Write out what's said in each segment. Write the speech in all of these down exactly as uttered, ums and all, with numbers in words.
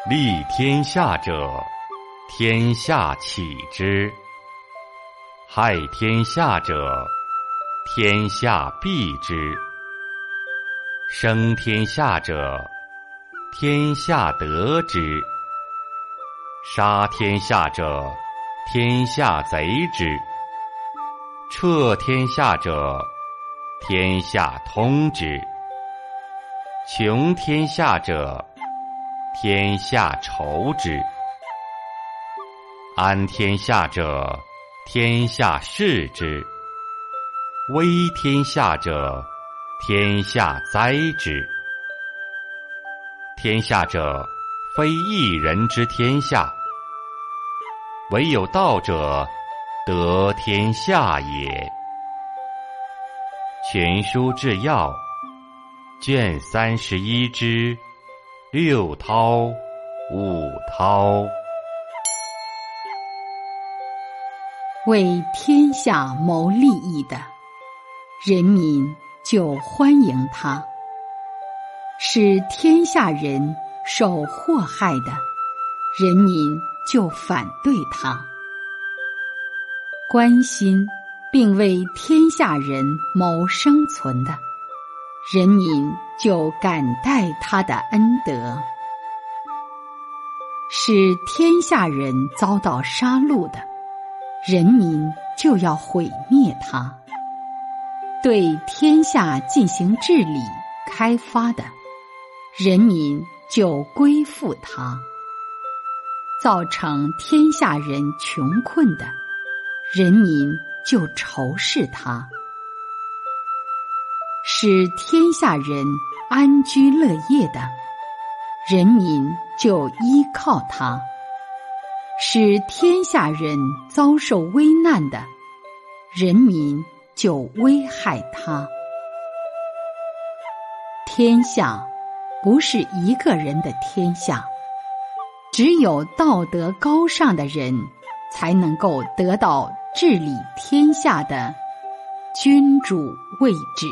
利天下者，天下启之；害天下者，天下避之；生天下者，天下得之；杀天下者，天下贼之；彻天下者，天下通之；穷天下者，天下酬之；安天下者，天下事之；危天下者，天下灾之。天下者，非一人之天下，唯有道者，得天下也。全书治要，卷三十一之六韬、五韬。 为天下谋利益的，人民就欢迎他；使天下人受祸害的，人民就反对他。关心并为天下人谋生存的，人民就感戴他的恩德；使天下人遭到杀戮的，人民就要毁灭他；对天下进行治理开发的，人民就归附他；造成天下人穷困的，人民就仇视他；使天下人安居乐业的，人民就依靠他；使天下人遭受危难的，人民就危害他。天下不是一个人的天下，只有道德高尚的人才能够得到治理天下的君主位置。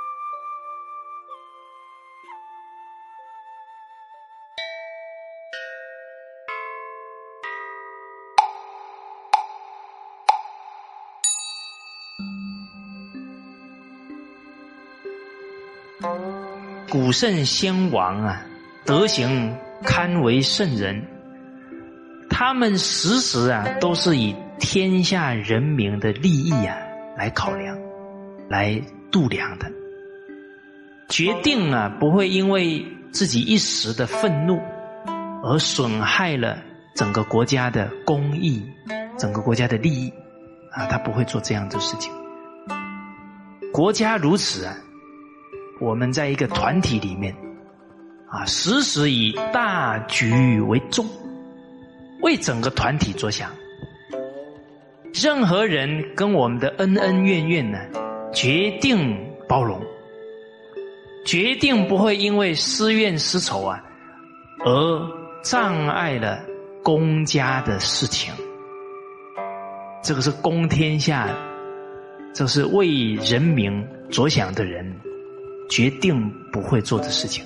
古圣先王啊，德行堪为圣人，他们时时啊都是以天下人民的利益啊来考量，来度量的，决定啊不会因为自己一时的愤怒而损害了整个国家的公益，整个国家的利益啊，他不会做这样的事情。国家如此啊，我们在一个团体里面啊，时时以大局为重，为整个团体着想。任何人跟我们的恩恩怨怨呢，决定包容，决定不会因为私怨私仇啊，而障碍了公家的事情。这个是公天下，这是为人民着想的人决定不会做的事情。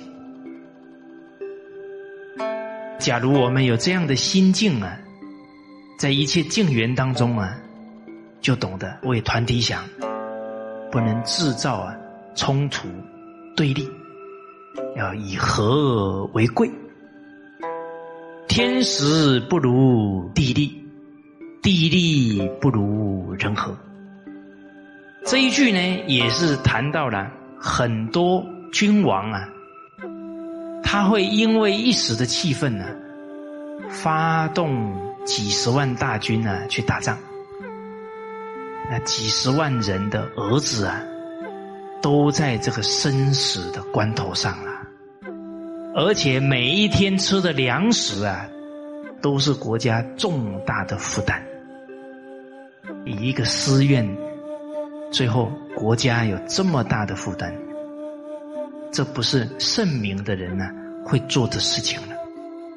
假如我们有这样的心境啊，在一切境缘当中啊，就懂得为团体想，不能制造啊冲突对立，要以和为贵。天时不如地利，地利不如人和。这一句呢，也是谈到了很多君王啊，他会因为一时的气愤呢，发动几十万大军啊去打仗。那几十万人的儿子啊，都在这个生死的关头上啊，而且每一天吃的粮食啊，都是国家重大的负担。以一个私怨，最后国家有这么大的负担，这不是圣明的人呢、啊、会做的事情了。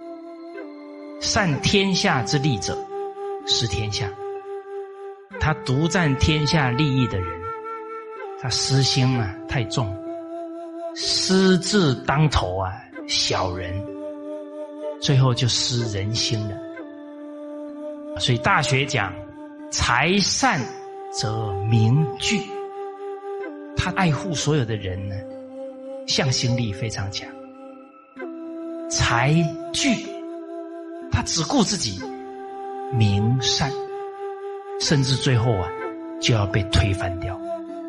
善天下之利者，失天下。他独占天下利益的人，他私心啊太重，私字当头啊，小人。 最后就失人心了。所以大学讲财善则名聚，他爱护所有的人呢，向心力非常强。财聚，他只顾自己，名善，甚至最后啊就要被推翻掉。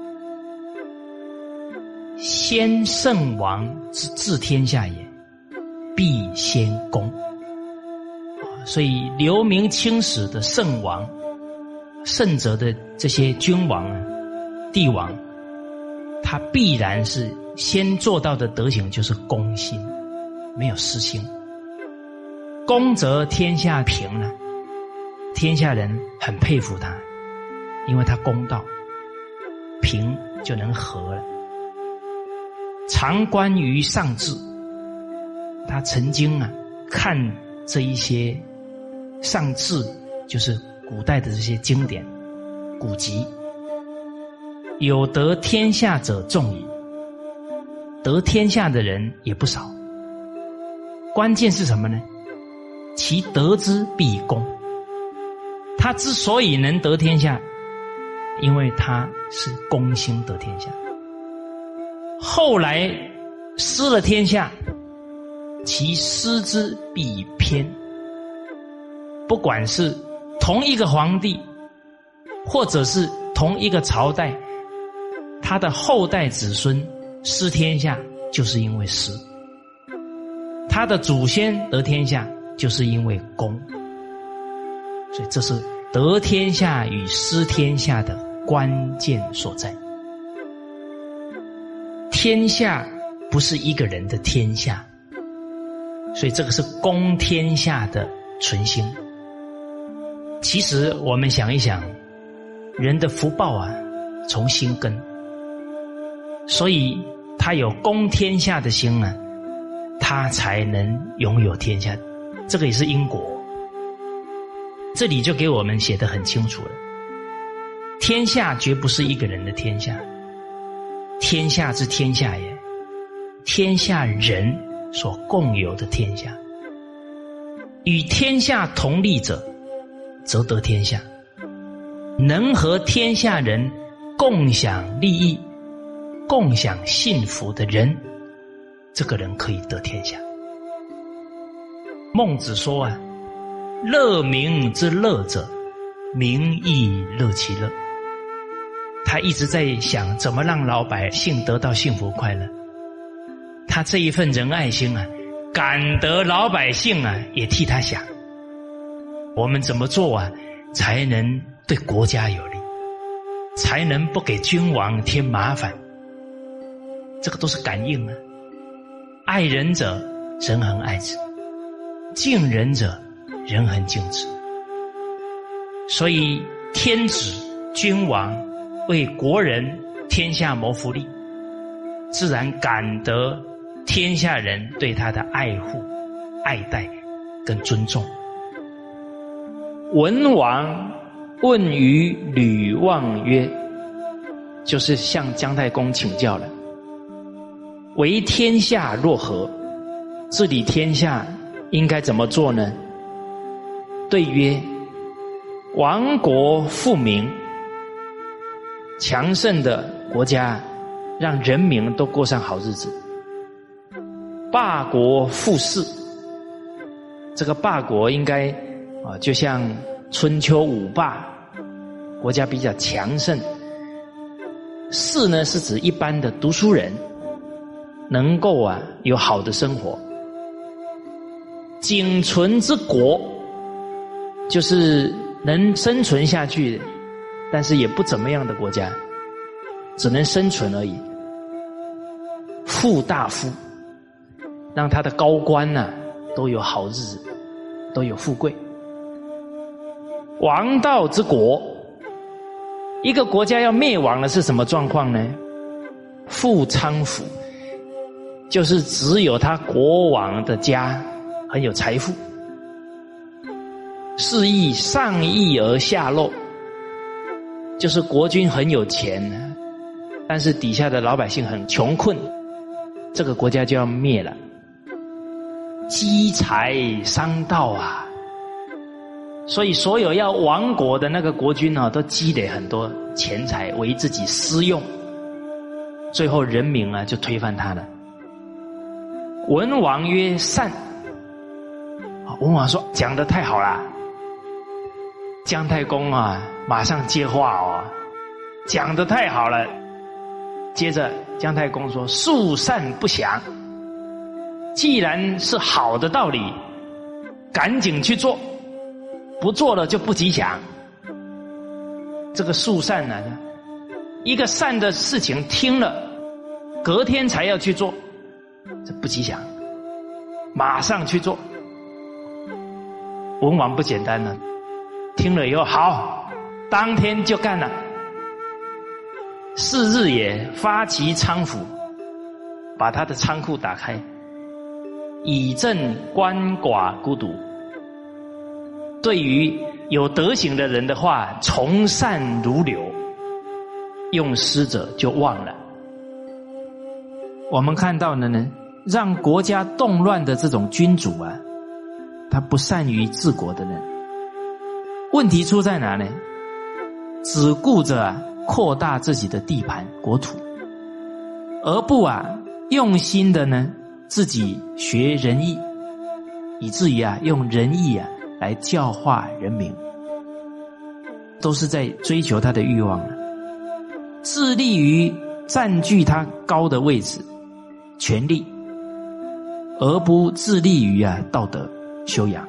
先圣王之治天下也，必先公。所以留名青史的圣王、圣哲的这些君王啊、帝王，他必然是先做到的德行就是公心，没有私心。公则天下平了，天下人很佩服他，因为他公道，平就能和了。常观于上志，他曾经啊看这一些上志，就是古代的这些经典古籍，有得天下者众矣，得天下的人也不少。关键是什么呢？其得之必公。他之所以能得天下，因为他是公心得天下。后来失了天下，其失之必偏。不管是同一个皇帝，或者是同一个朝代，他的后代子孙失天下，就是因为失；他的祖先得天下，就是因为公。所以这是得天下与失天下的关键所在。天下不是一个人的天下，所以这个是公天下的存心。其实我们想一想，人的福报啊，从心根，所以他有公天下的心啊，他才能拥有天下。这个也是因果。这里就给我们写得很清楚了，天下绝不是一个人的天下，天下之天下也，天下人所共有的天下。与天下同利者，则得天下。能和天下人共享利益、共享幸福的人，这个人可以得天下。孟子说啊，乐民之乐者，民亦乐其乐。他一直在想怎么让老百姓得到幸福快乐。他这一份仁爱心啊，感得老百姓啊也替他想，我们怎么做啊才能对国家有利，才能不给君王添麻烦。这个都是感应啊。爱人者，人恒爱之；敬人者，人恒敬之。所以天子君王为国人天下谋福利，自然感得天下人对他的爱护、爱戴跟尊重。文王问于吕望曰，就是向姜太公请教了，为天下若何？治理天下应该怎么做呢？对曰，亡国富民，强盛的国家让人民都过上好日子。霸国富士，这个霸国应该啊，就像春秋五霸，国家比较强盛。士呢是指一般的读书人，能够啊有好的生活。仅存之国，就是能生存下去，但是也不怎么样的国家，只能生存而已。富大夫，让他的高官呢、啊、都有好日子，都有富贵。亡道之国，一个国家要灭亡了是什么状况呢？富昌府，就是只有他国王的家很有财富。是亦上义而下漏，就是国君很有钱，但是底下的老百姓很穷困，这个国家就要灭了。 积财伤道啊。所以所有要亡国的那个国君啊，都积累很多钱财为自己私用，最后人民啊就推翻他了。文王曰善，文王说讲得太好了。姜太公啊马上接话哦，讲得太好了。接着姜太公说庶善不祥，既然是好的道理，赶紧去做，不做了就不吉祥。这个庶善呢，一个善的事情听了隔天才要去做，这不吉祥，马上去做。文王不简单了，听了以后好，当天就干了。是日也，发其仓府，把他的仓库打开，以赈鳏寡孤独。对于有德行的人的话，从善如流，用施者就忘了。我们看到的呢，让国家动乱的这种君主啊，他不善于治国的人，问题出在哪呢？只顾着啊扩大自己的地盘国土，而不啊用心的呢自己学仁义，以至于啊用仁义啊来教化人民，都是在追求他的欲望啊，致力于占据他高的位置权力，而不致力于啊道德修养。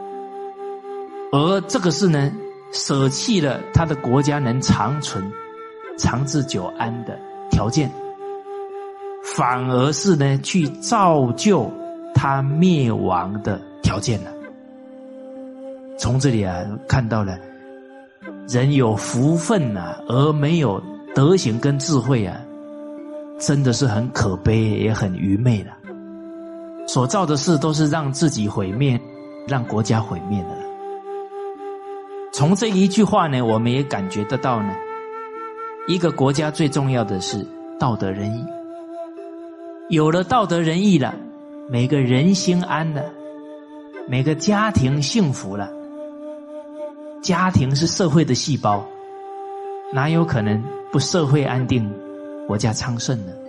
而这个是呢舍弃了他的国家能长存长治久安的条件，反而是呢去造就他灭亡的条件了。从这里啊看到了人有福分啊而没有德行跟智慧啊，真的是很可悲也很愚昧的，所造的事都是让自己毁灭，让国家毁灭的了。从这一句话呢，我们也感觉得到呢，一个国家最重要的是道德仁义。有了道德仁义了，每个人心安了，每个家庭幸福了。家庭是社会的细胞，哪有可能不社会安定，国家昌盛呢？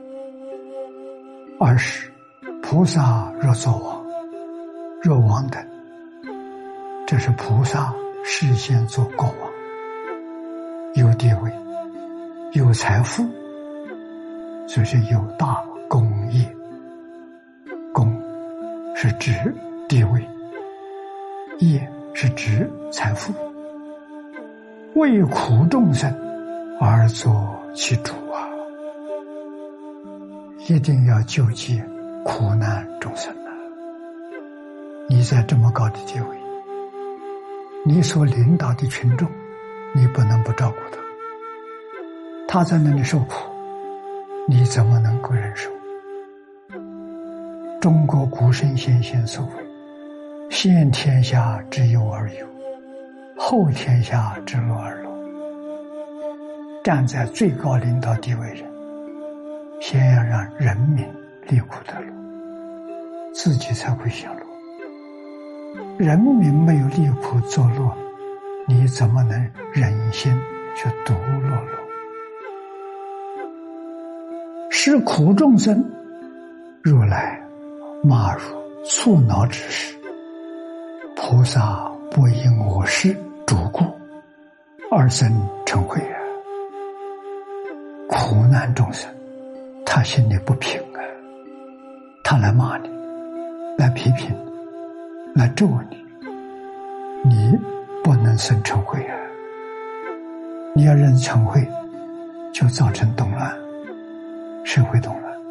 二是菩萨若作王，若王等，这是菩萨事先做国王，有地位，有财富，所以是有大功业。功是指地位，业是指财富。为苦众生而作其主啊！一定要救济苦难众生啊！你在这么高的地位，你所领导的群众，你不能不照顾他。他在那里受苦，你怎么能够忍受？中国古圣先贤所谓先天下之忧而忧，后天下之乐而乐。站在最高领导地位人，先要让人民离苦得乐，自己才会享乐。人民没有离苦作乐，你怎么能忍心去独乐乐？是苦众生，如来骂入触恼之事，菩萨不因我事主故而生嗔恚啊！苦难众生，他心里不平啊，他来骂你，来批评你，来咒你，你不能生嗔恚啊！你要认嗔恚，就造成动乱，社会动乱。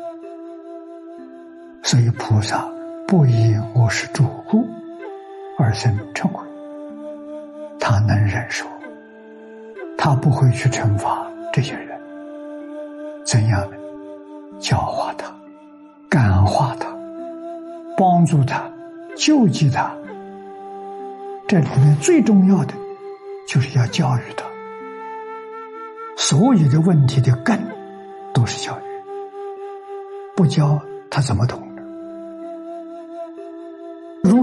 所以菩萨不以我是主故而生嗔恚，他能忍受，他不会去惩罚这些人。怎样呢？教化他，感化他，帮助他，救济他。这里面最重要的就是要教育他。所有的问题的根都是教育，不教他怎么懂呢？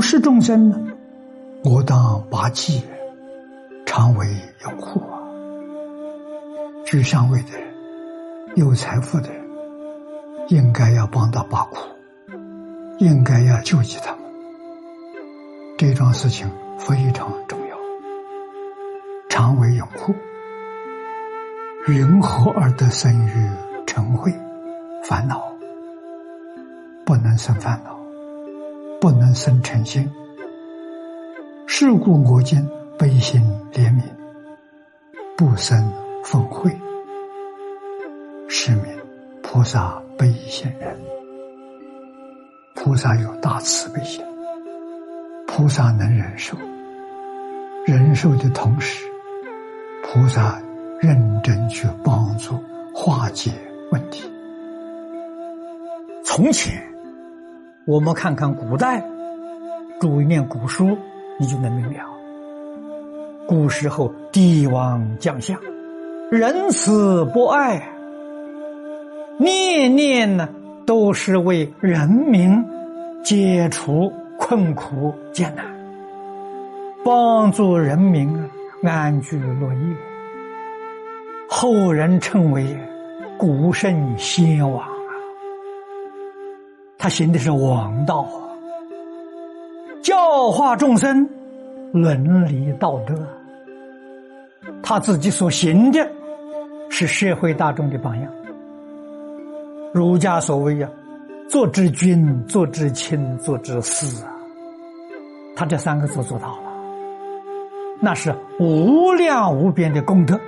世众生呢，我当拔济人，常为拥护啊。居上位的人，有财富的人，应该要帮他拔苦，应该要救济他们。这桩事情非常重要，常为拥护。云何而得生于嗔恚烦恼？不能生烦恼，不能生嗔心。是故我今悲心怜悯，不生愤恚，是名菩萨悲心人。菩萨有大慈悲心，菩萨能忍受，忍受的同时，菩萨认真去帮助化解问题。 从前我们看看古代，注意念古书，你就能明了。古时候帝王将相仁慈博爱，念念呢都是为人民解除困苦艰难，帮助人民安居乐业。后人称为古圣先王啊，他行的是王道啊，教化众生伦理道德，他自己所行的是社会大众的榜样。儒家所谓啊，做之君，做之亲，做之私啊，他这三个字做到了，那是无量无边的功德。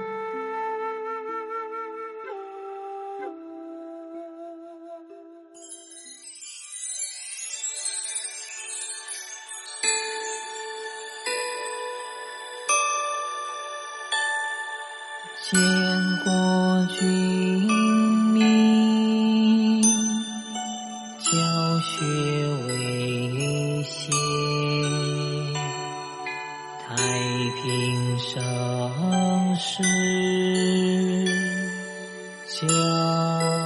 见过君命，教学为先，太平盛世，教